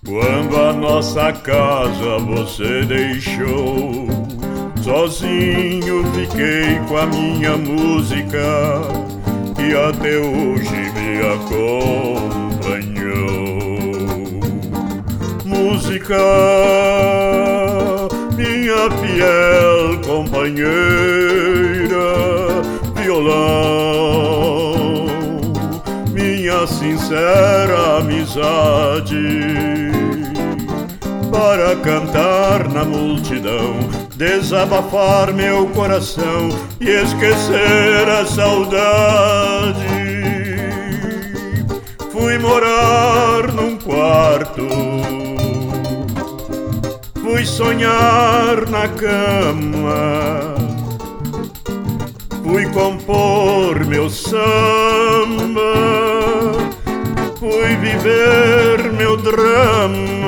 Quando a nossa casa você deixou, sozinho fiquei com a minha música, que até hoje me acompanhou. Música, minha fiel companheira, violão, minha sincera amizade, para cantar na multidão, desabafar meu coração e esquecer a saudade. Fui morar num quarto, fui sonhar na cama, fui compor meu samba, fui viver meu drama.